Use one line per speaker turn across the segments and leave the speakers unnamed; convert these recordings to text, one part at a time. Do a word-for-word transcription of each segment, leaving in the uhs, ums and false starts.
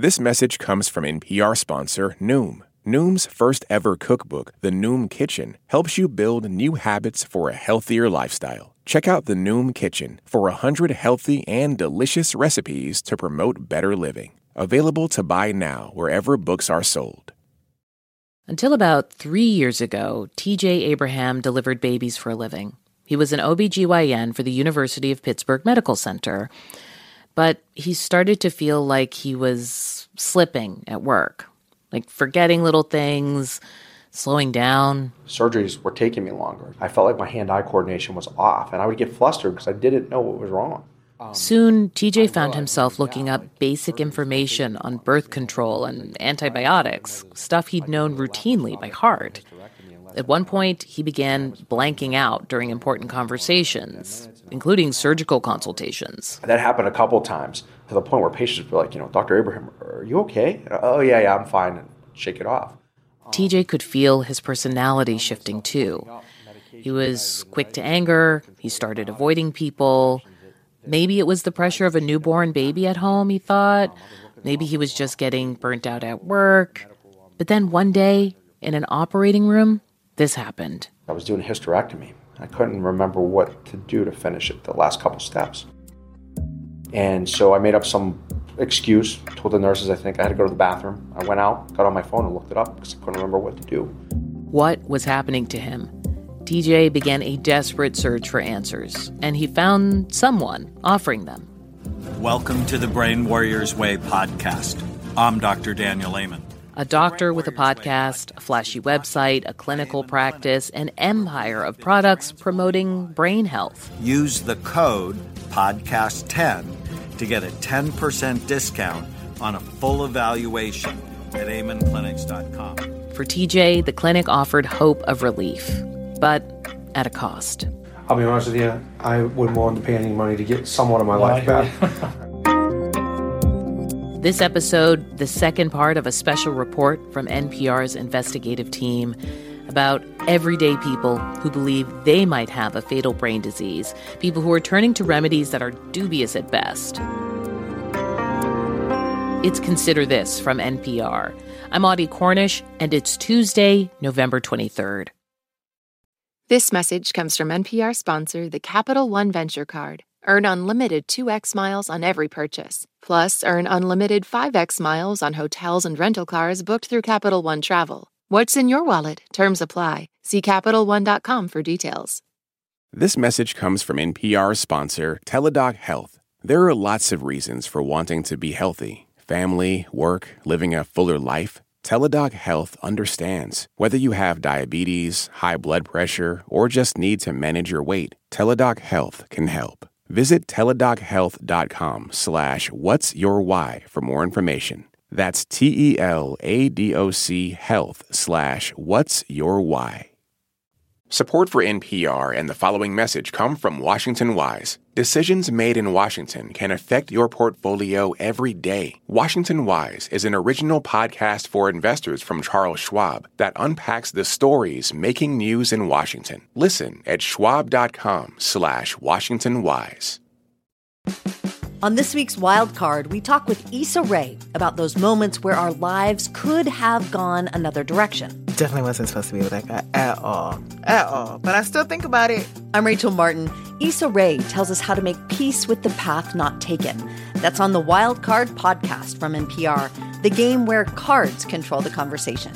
This message comes from N P R sponsor Noom. Noom's first ever cookbook, The Noom Kitchen, helps you build new habits for a healthier lifestyle. Check out The Noom Kitchen for one hundred healthy and delicious recipes to promote better living. Available to buy now wherever books are sold.
Until about three years ago, T J Abraham delivered babies for a living. He was an O B G Y N for the University of Pittsburgh Medical Center. But he started to feel like he was slipping at work, like forgetting little things, slowing down.
Surgeries were taking me longer. I felt like my hand-eye coordination was off, and I would get flustered because I didn't know what was wrong.
Soon, T J found himself looking up basic information on birth control and antibiotics, stuff he'd known routinely by heart. At one point, he began blanking out during important conversations, including surgical consultations.
That happened a couple times, to the point where patients were like, you know, Doctor Abraham, are you okay? Oh, yeah, yeah, I'm fine, and shake it off.
T J could feel his personality shifting, too. He was quick to anger. He started avoiding people. Maybe it was the pressure of a newborn baby at home, he thought. Maybe he was just getting burnt out at work. But then one day, in an operating room, this happened.
I was doing a hysterectomy. I couldn't remember what to do to finish it, the last couple steps. And so I made up some excuse, told the nurses I think I had to go to the bathroom. I went out, got on my phone and looked it up because I couldn't remember what to do.
What was happening to him? T J began a desperate search for answers, and he found someone offering them.
Welcome to the Brain Warriors Way podcast. I'm Doctor Daniel Amen.
A doctor with a podcast, a flashy website, a clinical practice, an empire of products promoting brain health.
Use the code podcast ten to get a ten percent discount on a full evaluation at amen clinics dot com.
For T J, the clinic offered hope of relief, but at a cost.
I'll be honest with you, I wouldn't want to pay any money to get somewhat of my life back.
This episode, the second part of a special report from N P R's investigative team about everyday people who believe they might have a fatal brain disease, people who are turning to remedies that are dubious at best. It's Consider This from N P R. I'm Audie Cornish, and it's Tuesday, November twenty-third.
This message comes from N P R sponsor, the Capital One Venture Card. Earn unlimited two x miles on every purchase. Plus, earn unlimited five x miles on hotels and rental cars booked through Capital One Travel. What's in your wallet? Terms apply. See Capital One dot com for details.
This message comes from N P R sponsor Teladoc Health. There are lots of reasons for wanting to be healthy. Family, work, living a fuller life. Teladoc Health understands. Whether you have diabetes, high blood pressure, or just need to manage your weight, Teladoc Health can help. Visit teladochealth.com slash what's your why for more information. That's T-E-L-A-D-O-C health slash what's your why. Support for N P R and the following message come from Washington Wise. Decisions made in Washington can affect your portfolio every day. Washington Wise is an original podcast for investors from Charles Schwab that unpacks the stories making news in Washington. Listen at schwab.com slash Washington Wise.
On this week's Wild Card, we talk with Issa Rae about those moments where our lives could have gone another direction.
Definitely wasn't supposed to be with that guy at all. At all. But I still think about it.
I'm Rachel Martin. Issa Rae tells us how to make peace with the path not taken. That's on the Wild Card podcast from N P R, the game where cards control the conversation.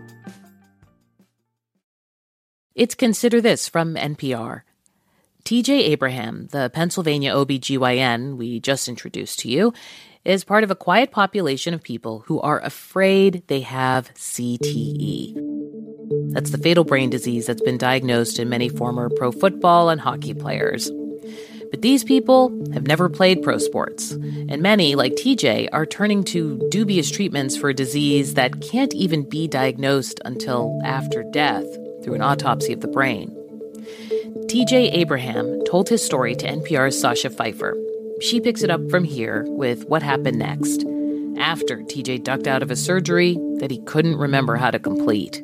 It's Consider This from N P R. T J Abraham, the Pennsylvania O B G Y N we just introduced to you, is part of a quiet population of people who are afraid they have C T E. That's the fatal brain disease that's been diagnosed in many former pro football and hockey players. But these people have never played pro sports, and many, like T J, are turning to dubious treatments for a disease that can't even be diagnosed until after death through an autopsy of the brain. T J Abraham told his story to N P R's Sasha Pfeiffer. She picks it up from here with what happened next, after T J ducked out of a surgery that he couldn't remember how to complete.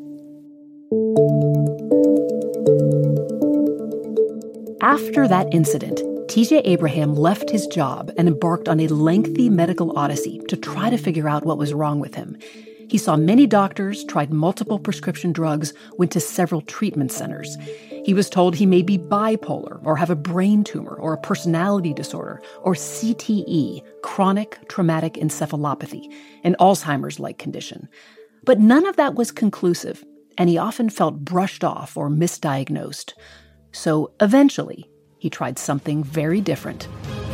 After that incident, T J Abraham left his job and embarked on a lengthy medical odyssey to try to figure out what was wrong with him. He saw many doctors, tried multiple prescription drugs, went to several treatment centers. He was told he may be bipolar or have a brain tumor or a personality disorder or C T E, chronic traumatic encephalopathy, an Alzheimer's-like condition. But none of that was conclusive, and he often felt brushed off or misdiagnosed. So eventually, he tried something very different.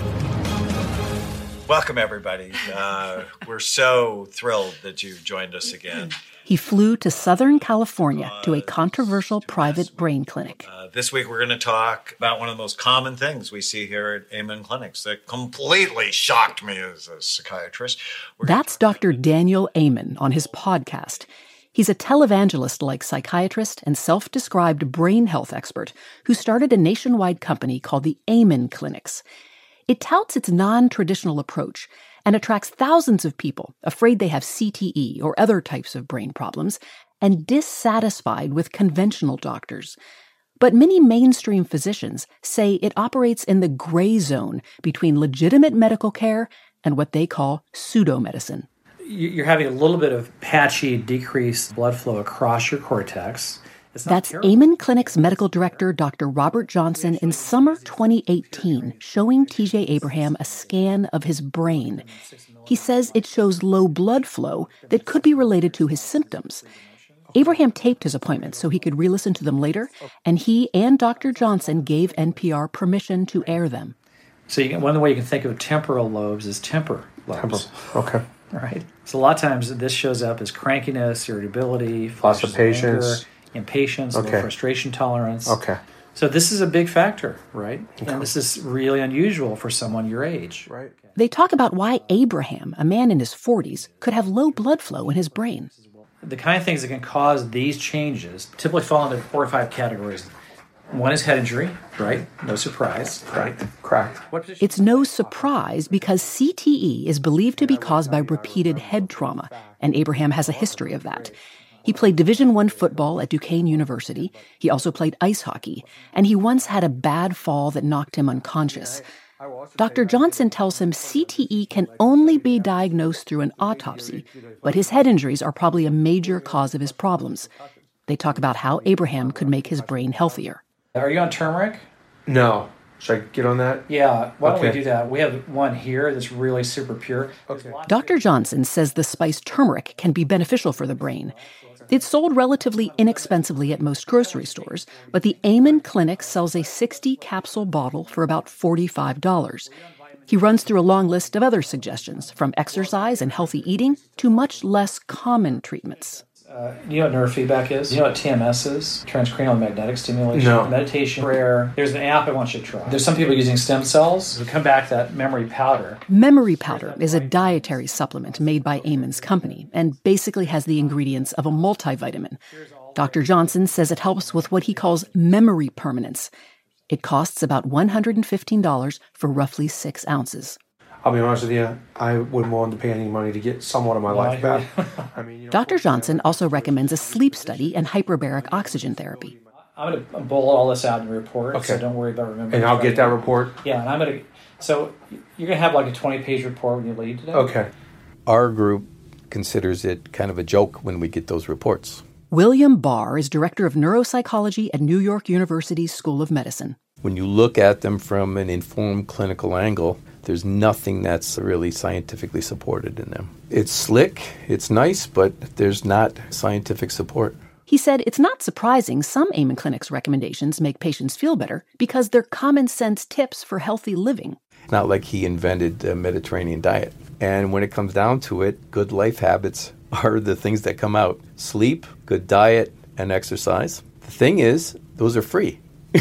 Welcome, everybody. Uh, we're so thrilled that you've joined us again.
He flew to Southern California to a controversial private brain clinic.
Uh, this week, we're going to talk about one of the most common things we see here at Amen Clinics that completely shocked me as a psychiatrist. We're
That's Doctor Daniel Amen on his podcast. He's a televangelist-like psychiatrist and self-described brain health expert who started a nationwide company called the Amen Clinics. It touts its non-traditional approach and attracts thousands of people afraid they have C T E or other types of brain problems and dissatisfied with conventional doctors. But many mainstream physicians say it operates in the gray zone between legitimate medical care and what they call pseudomedicine.
You're having a little bit of patchy, decreased blood flow across your cortex.
That's terrible. Amen Clinic's medical director, Doctor Robert Johnson, in summer twenty eighteen, showing T J Abraham a scan of his brain. He says it shows low blood flow that could be related to his symptoms. Abraham taped his appointments so he could re-listen to them later, and he and Doctor Johnson gave N P R permission to air them.
So you can, one way you can think of temporal lobes is temper lobes.
Temper. Okay.
Right. So a lot of times this shows up as crankiness, irritability,
loss of patience,
anger, impatience,
okay.
low frustration tolerance.
Okay.
So this is a big factor, right?
Okay.
And this is really unusual for someone your age.
Right.
They talk about why Abraham, a man in his forties, could have low blood flow in his brain.
The kind of things that can cause these changes typically fall into four or five categories. One is head injury, right? No surprise.
Right. Correct.
It's no surprise because C T E is believed to be caused by repeated head trauma, and Abraham has a history of that. He played Division I football at Duquesne University. He also played ice hockey, and he once had a bad fall that knocked him unconscious. Doctor Johnson tells him C T E can only be diagnosed through an autopsy, but his head injuries are probably a major cause of his problems. They talk about how Abraham could make his brain healthier.
Are you on turmeric?
No. Should I get on that?
Yeah. Why don't
okay.
we do that? We have one here that's really super pure.
Okay.
Doctor Johnson says the spice turmeric can be beneficial for the brain. It's sold relatively inexpensively at most grocery stores, but the Amen Clinic sells a sixty capsule bottle for about forty-five dollars. He runs through a long list of other suggestions, from exercise and healthy eating to much less common treatments.
Uh, you know what neurofeedback is? You know what T M S is? Transcranial magnetic stimulation.
No.
Meditation, prayer. There's an app I want you to try. There's some people using stem cells to come back to that memory powder.
Memory powder is a dietary supplement made by Amen's company and basically has the ingredients of a multivitamin. Doctor Johnson says it helps with what he calls memory permanence. It costs about one hundred fifteen dollars for roughly six ounces.
I'll be honest with you, I wouldn't want to pay any money to get somewhat of my life back. I mean, you know,
Doctor Johnson also recommends a sleep study and hyperbaric oxygen therapy.
I'm going to bullet all this out in your report,
okay.
so don't worry about remembering.
And I'll get that report?
Yeah, and I'm going to... So you're going to have like a twenty-page report when you leave today?
Okay.
Our group considers it kind of a joke when we get those reports.
William Barr is director of neuropsychology at New York University's School of Medicine.
When you look at them from an informed clinical angle, there's nothing that's really scientifically supported in them. It's slick, it's nice, but there's not scientific support.
He said it's not surprising some Amen Clinic's recommendations make patients feel better because they're common sense tips for healthy living.
It's not like he invented the Mediterranean diet. And when it comes down to it, good life habits are the things that come out. Sleep, good diet, and exercise. The thing is, those are free.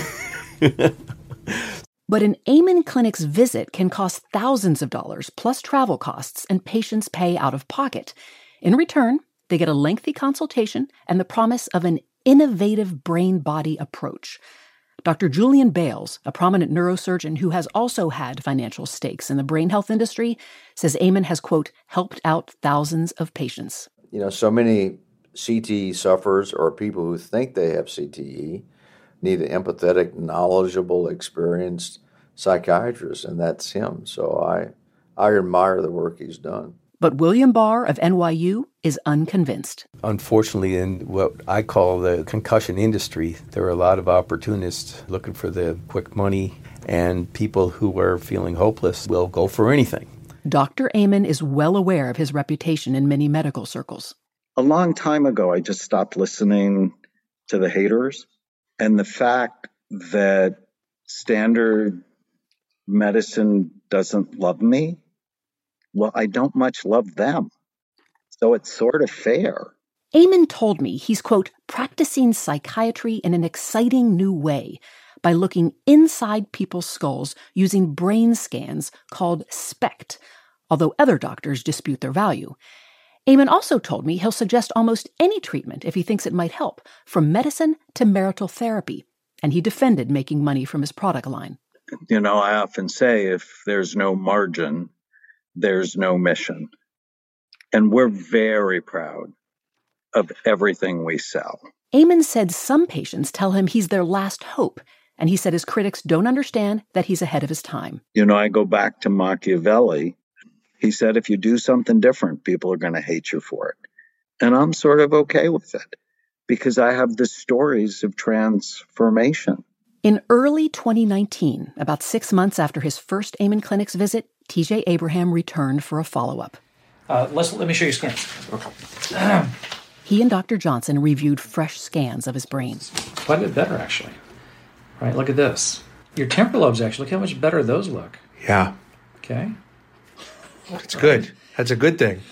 But an Amen Clinic's visit can cost thousands of dollars plus travel costs, and patients pay out of pocket. In return, they get a lengthy consultation and the promise of an innovative brain-body approach. Doctor Julian Bales, a prominent neurosurgeon who has also had financial stakes in the brain health industry, says Amen has, quote, helped out thousands of patients.
You know, so many C T E sufferers or people who think they have C T E need an empathetic, knowledgeable, experienced psychiatrist, and that's him. So I, I admire the work he's done.
But William Barr of N Y U is unconvinced.
Unfortunately, in what I call the concussion industry, there are a lot of opportunists looking for the quick money, and people who are feeling hopeless will go for anything.
Doctor Amen is well aware of his reputation in many medical circles.
A long time ago, I just stopped listening to the haters, and the fact that standard medicine doesn't love me, well, I don't much love them. So it's sort of fair.
Amen told me he's, quote, practicing psychiatry in an exciting new way by looking inside people's skulls using brain scans called SPECT, although other doctors dispute their value. Amen also told me he'll suggest almost any treatment if he thinks it might help, from medicine to marital therapy, and he defended making money from his product line.
You know, I often say if there's no margin, there's no mission. And we're very proud of everything we sell.
Amen said some patients tell him he's their last hope, and he said his critics don't understand that he's ahead of his time.
You know, I go back to Machiavelli. He said, if you do something different, people are going to hate you for it. And I'm sort of okay with it because I have the stories of transformation.
In early twenty nineteen, about six months after his first Amen Clinics visit, T J Abraham returned for a follow-up.
Uh, let's, let me show you scans.
Okay. He and Doctor Johnson reviewed fresh scans of his brain.
Quite a bit better, actually. Right, look at this. Your temporal lobes, actually, look how much better those look.
Yeah.
Okay.
That's good. That's a good thing.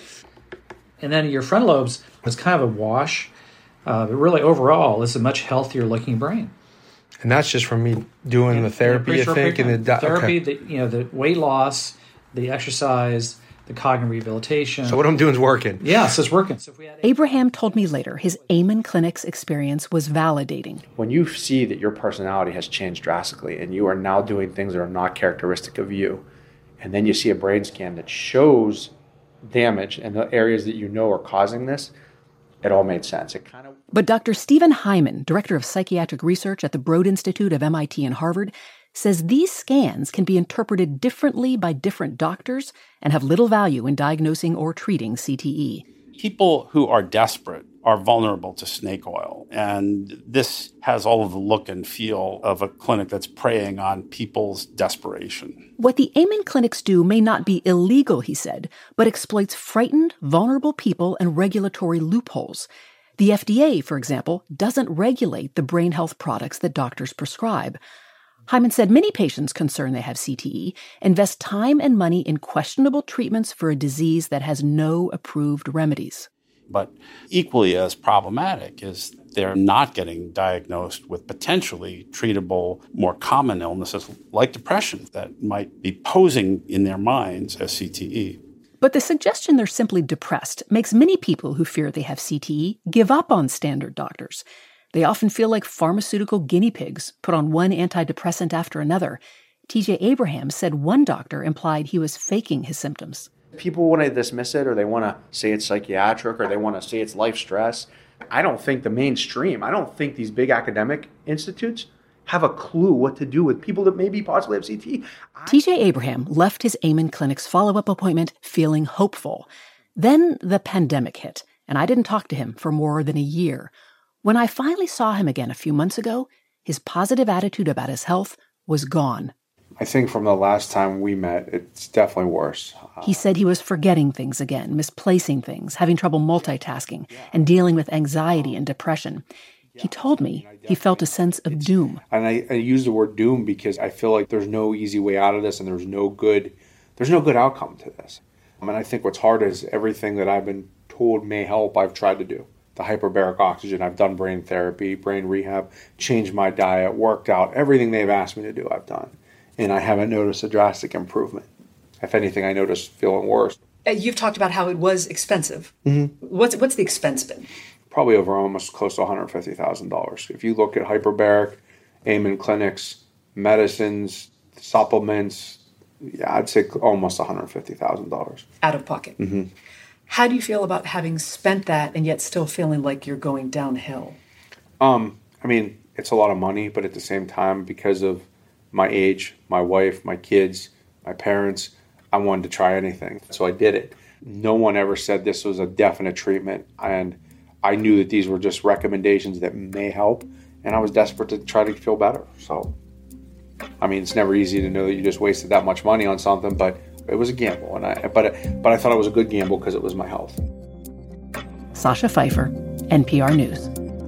And then your frontal lobes was kind of a wash, uh, but really overall, it's a much healthier looking brain.
And that's just from me doing and, the therapy, you think, and the
di- therapy,
okay.
the you know, the weight loss, the exercise, the cognitive rehabilitation.
So what I'm doing is working.
Yeah, so it's working. So if we had
Abraham told me later his Amen Clinics experience was validating.
When you see that your personality has changed drastically and you are now doing things that are not characteristic of you, and then you see a brain scan that shows damage in the areas that you know are causing this, it all made sense. It kind of.
But Doctor Stephen Hyman, director of psychiatric research at the Broad Institute of M I T and Harvard, says these scans can be interpreted differently by different doctors and have little value in diagnosing or treating C T E.
People who are desperate are vulnerable to snake oil, and this has all of the look and feel of a clinic that's preying on people's desperation.
What the Amen Clinics do may not be illegal, he said, but exploits frightened, vulnerable people and regulatory loopholes. The F D A, for example, doesn't regulate the brain health products that doctors prescribe. Hyman said many patients concerned they have C T E invest time and money in questionable treatments for a disease that has no approved remedies.
But equally as problematic is they're not getting diagnosed with potentially treatable, more common illnesses like depression that might be posing in their minds as C T E.
But the suggestion they're simply depressed makes many people who fear they have C T E give up on standard doctors. They often feel like pharmaceutical guinea pigs, put on one antidepressant after another. T J Abraham said one doctor implied he was faking his symptoms.
People want to dismiss it, or they want to say it's psychiatric, or they want to say it's life stress. I don't think the mainstream, I don't think these big academic institutes have a clue what to do with people that maybe possibly have C T E. I-
T J Abraham left his Amen Clinic's follow-up appointment feeling hopeful. Then the pandemic hit, and I didn't talk to him for more than a year. When I finally saw him again a few months ago, his positive attitude about his health was gone.
I think from the last time we met, it's definitely worse.
He said he was forgetting things again, misplacing things, having trouble multitasking, and dealing with anxiety and depression. He told me he felt a sense of doom.
And I, I use the word doom because I feel like there's no easy way out of this, and there's no good, there's no good outcome to this. And I think what's hard is everything that I've been told may help, I've tried to do. The hyperbaric oxygen, I've done brain therapy, brain rehab, changed my diet, worked out, everything they've asked me to do, I've done. And I haven't noticed a drastic improvement. If anything, I noticed feeling worse.
You've talked about how it was expensive.
Mm-hmm.
What's what's the expense been?
Probably over almost close to one hundred fifty thousand dollars. If you look at hyperbaric, Amen Clinics, medicines, supplements, yeah, I'd say almost one hundred fifty thousand dollars.
Out of pocket.
Mm-hmm.
How do you feel about having spent that and yet still feeling like you're going downhill?
Um, I mean, it's a lot of money, but at the same time, because of my age, my wife, my kids, my parents. I wanted to try anything. So I did it. No one ever said this was a definite treatment. And I knew that these were just recommendations that may help. And I was desperate to try to feel better. So, I mean, it's never easy to know that you just wasted that much money on something, but it was a gamble. And I, but, but I thought it was a good gamble because it was my health.
Sasha Pfeiffer, N P R News.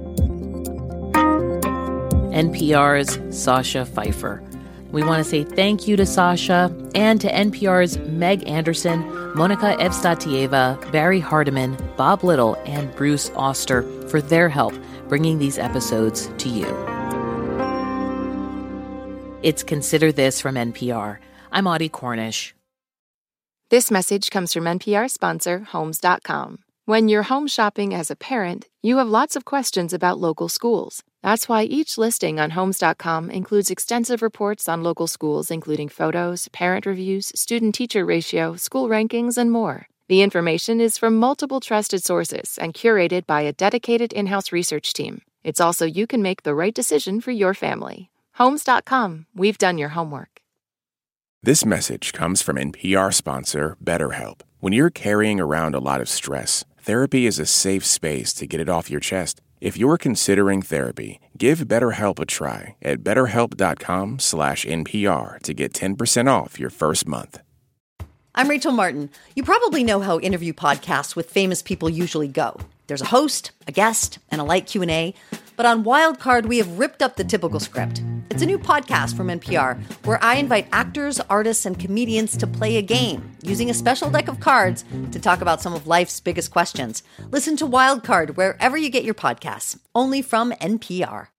N P R's Sasha Pfeiffer. We want to say thank you to Sasha and to N P R's Meg Anderson, Monica Evstatieva, Barry Hardiman, Bob Little, and Bruce Auster for their help bringing these episodes to you. It's Consider This from N P R. I'm Audie Cornish.
This message comes from N P R sponsor Homes dot com. When you're home shopping as a parent, you have lots of questions about local schools. That's why each listing on Homes dot com includes extensive reports on local schools, including photos, parent reviews, student-teacher ratio, school rankings, and more. The information is from multiple trusted sources and curated by a dedicated in-house research team. It's also you can make the right decision for your family. Homes dot com. We've done your homework.
This message comes from N P R sponsor BetterHelp. When you're carrying around a lot of stress, therapy is a safe space to get it off your chest. If you're considering therapy, give BetterHelp a try at betterhelp.com slash NPR to get ten percent off your first month.
I'm Rachel Martin. You probably know how interview podcasts with famous people usually go. There's a host, a guest, and a light Q and A. But on Wildcard, we have ripped up the typical script. It's a new podcast from N P R where I invite actors, artists, and comedians to play a game using a special deck of cards to talk about some of life's biggest questions. Listen to Wildcard wherever you get your podcasts, only from N P R.